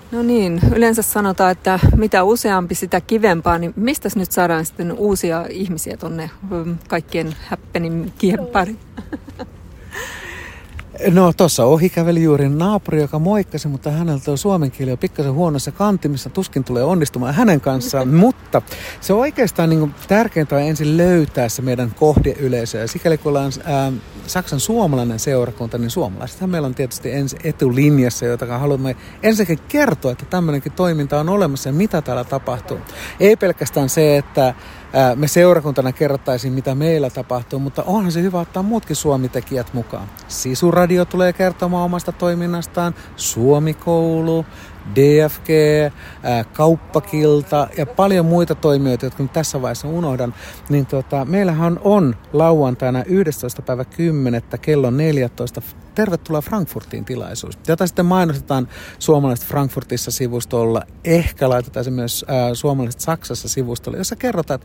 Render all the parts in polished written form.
No niin, yleensä sanotaan, että mitä useampi sitä kivempaa, niin mistäs nyt saadaan sitten uusia ihmisiä tonne kaikkien happeningien pariin? No tuossa ohi käveli juuri naapuri, joka moikkasi, mutta häneltä on suomen kieli jo pikkasen huonossa kantimissa. Tuskin tulee onnistumaan hänen kanssaan, mutta se on oikeastaan niin kuin tärkeintä on ensin löytää se meidän kohdeyleisö. Ja sikäli kun ollaan Saksan suomalainen seurakunta, niin suomalaisethan meillä on tietysti ensin etulinjassa, jota haluamme ensinnäkin kertoa, että tämmöinenkin toiminta on olemassa ja mitä täällä tapahtuu. Ei pelkästään se, että me seurakuntana kerrottaisiin, mitä meillä tapahtuu, mutta onhan se hyvä ottaa muutkin suomitekijät mukaan. Sisuradio tulee kertomaan omasta toiminnastaan, Suomikoulu, DFG, Kauppakilta ja paljon muita toimijoita, jotka nyt tässä vaiheessa unohdan. Niin meillähän on lauantaina 11.10. kello 14. Tervetuloa Frankfurtiin tilaisuus, jota sitten mainostetaan suomalaiset Frankfurtissa sivustolla. Ehkä laitetaan se myös suomalaiset Saksassa sivustolla, jossa kerrotaan,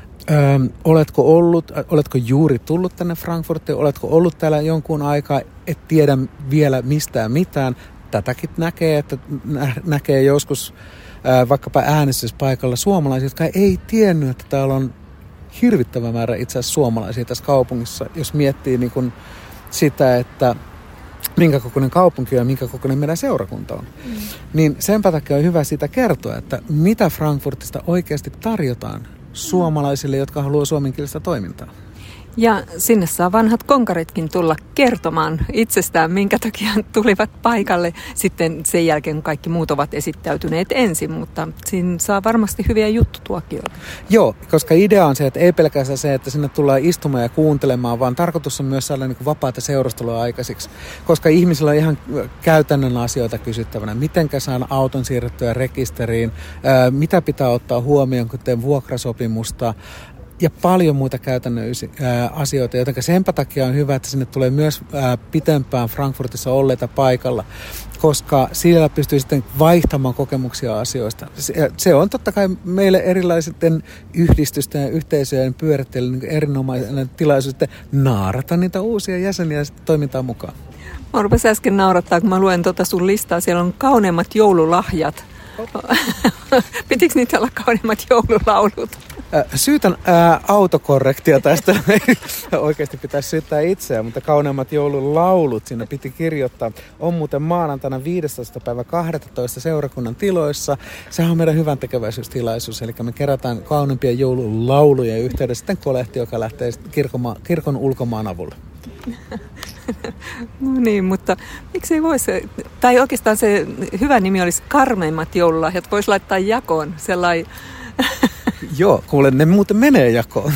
oletko juuri tullut tänne Frankfurtiin, oletko ollut täällä jonkun aikaa, et tiedä vielä mistään mitään. Tätäkin näkee, että näkee joskus vaikkapa äänestyspaikalla suomalaisia, jotka ei tiennyt, että täällä on hirvittävä määrä itse asiassa suomalaisia tässä kaupungissa, jos miettii niin kuin sitä, että minkä kokoinen kaupunki ja minkä kokoinen meidän seurakunta on. Niin senpä takia on hyvä siitä kertoa, että mitä Frankfurtista oikeasti tarjotaan suomalaisille, jotka haluaa suomenkielistä toimintaa. Ja sinne saa vanhat konkaritkin tulla kertomaan itsestään, minkä takia tulivat paikalle. Sitten sen jälkeen, kun kaikki muut ovat esittäytyneet ensin, mutta siinä saa varmasti hyviä juttutuokioita. Joo, koska idea on se, että ei pelkästään se, että sinne tullaan istumaan ja kuuntelemaan, vaan tarkoitus on myös saada niin kuin vapaata seurustelua aikaisiksi. Koska ihmisillä on ihan käytännön asioita kysyttävänä. Mitenkä saan auton siirrettyä rekisteriin, mitä pitää ottaa huomioon, kun teen vuokrasopimusta, ja paljon muita käytännön asioita, joten senpä takia on hyvä, että sinne tulee myös pitempään Frankfurtissa olleita paikalla, koska siellä pystyy sitten vaihtamaan kokemuksia asioista. Se on totta kai meille erilaisten yhdistysten ja yhteisöjen pyörittäjille niin erinomainen tilaisuus naarata niitä uusia jäseniä toimintaan mukaan. Mä rupesin äsken naurattaa, kun mä luen sun listaa. Siellä on kauneimmat joululahjat. Pitikö niitä olla kauneimmat joululaulut? Syytän autokorrektia tästä. Oikeasti pitäisi syyttää itseä, mutta kauneimmat joululaulut siinä piti kirjoittaa. On muuten maanantaina 15.12. seurakunnan tiloissa. Sehän on meidän hyvän tekeväisyystilaisuus, eli me kerätään kauneimpia joululauluja yhteydessä sitten kolehti, joka lähtee kirkon ulkomaan avulla. No niin, mutta miksei voisi, tai oikeastaan se hyvä nimi olisi karmeimmat joululahjat, voisi laittaa jakoon sellainen. Joo, kuule, ne muuten menee jakoon.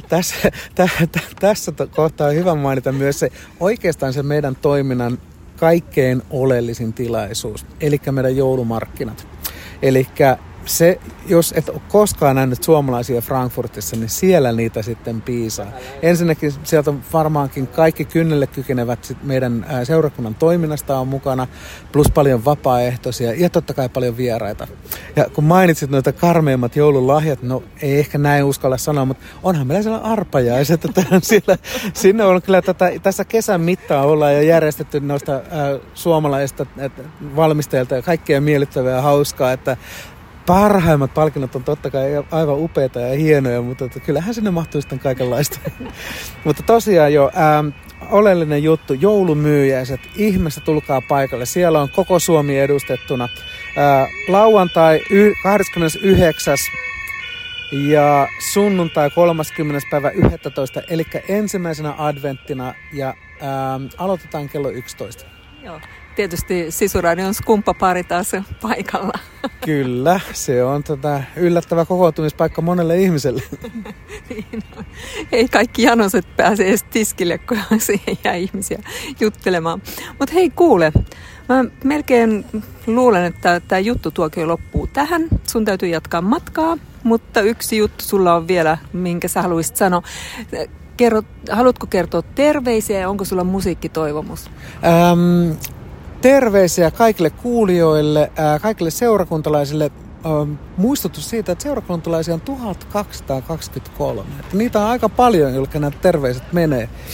Tässä kohtaa on hyvä mainita myös se oikeastaan se meidän toiminnan kaikkein oleellisin tilaisuus, eli meidän joulumarkkinat. Eli se, jos et ole koskaan nähnyt suomalaisia Frankfurtissa, niin siellä niitä sitten piisaa. Ensinnäkin sieltä varmaankin kaikki kynnelle kykenevät meidän seurakunnan toiminnasta on mukana, plus paljon vapaaehtoisia ja totta kai paljon vieraita. Ja kun mainitsit noita karmeimmat joululahjat, no ei ehkä näin uskalla sanoa, mutta onhan meillä siellä arpajaiset, että sinne on kyllä tässä kesän mittaan ollaan jo järjestetty noista suomalaisista valmistajilta ja kaikkea miellyttävää ja hauskaa, että parhaimmat palkinnot on totta kai aivan upeita ja hienoja, mutta kyllähän sinne mahtuu sitten kaikenlaista. Mutta tosiaan jo oleellinen juttu, joulumyyjäiset, ihmeessä tulkaa paikalle. Siellä on koko Suomi edustettuna. Lauantai 29. ja sunnuntai 30.11. eli ensimmäisenä adventtina ja aloitetaan kello 11. Joo. Tietysti Sisuradion skumppapari taas paikalla. Kyllä, se on yllättävä kokoontumispaikka monelle ihmiselle. Niin on. Ei kaikki janoset pääse edes tiskille, kun siihen jää ihmisiä juttelemaan. Mutta hei kuule, mä melkein luulen, että tämä juttutuokio loppuu tähän. Sun täytyy jatkaa matkaa, mutta yksi juttu sulla on vielä, minkä sä haluaisit sanoa. Haluatko kertoa terveisiä ja onko sulla musiikkitoivomus? Terveisiä kaikille kuulijoille, kaikille seurakuntalaisille. Muistutus siitä, että seurakuntalaisia on 1223. Että niitä on aika paljon, joille nämä terveiset menee.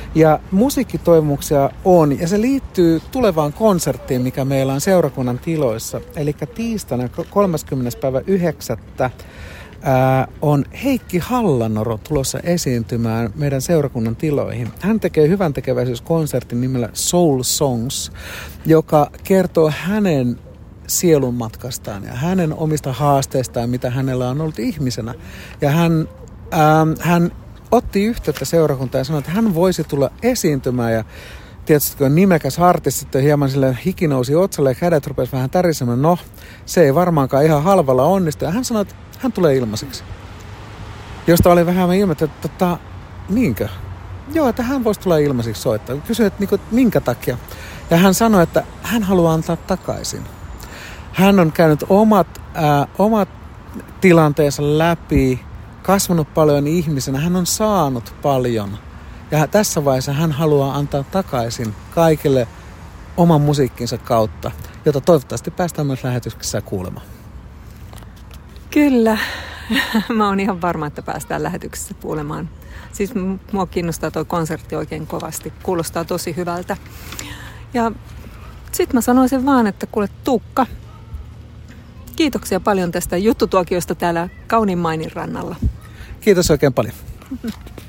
Ja musiikkitoimuksia on, ja se liittyy tulevaan konserttiin, mikä meillä on seurakunnan tiloissa. Eli tiistaina 30.9. On Heikki Hallanoro tulossa esiintymään meidän seurakunnan tiloihin. Hän tekee hyvän tekeväisyyskonsertin nimellä Soul Songs, joka kertoo hänen sielun matkastaan ja hänen omista haasteistaan, mitä hänellä on ollut ihmisenä. Ja hän otti yhteyttä seurakuntaan ja sanoi, että hän voisi tulla esiintymään. Ja tietysti kun on nimekäs artisti, sitten hieman sille hiki nousi otsalle ja kädet rupesi vähän tärisemään. No, se ei varmaankaan ihan halvalla onnistu. Ja hän sanoi, että hän tulee ilmaiseksi. Josta oli vähän ilmettä, että niinkö? Joo, että hän voisi tulla ilmaiseksi soittaa. Kysyin, että minkä takia? Ja hän sanoi, että hän haluaa antaa takaisin. Hän on käynyt omat tilanteensa läpi, kasvanut paljon ihmisenä. Hän on saanut paljon. Ja tässä vaiheessa hän haluaa antaa takaisin kaikille oman musiikkinsa kautta, jota toivottavasti päästään myös lähetyksessä kuulemaan. Kyllä. Mä oon ihan varma, että päästään lähetyksessä kuulemaan. Siis mua kiinnostaa toi konsertti oikein kovasti. Kuulostaa tosi hyvältä. Ja sit mä sanoisin vaan, että kuule Tuukka, kiitoksia paljon tästä juttutuokiosta täällä Kauniin Mainin rannalla. Kiitos oikein paljon.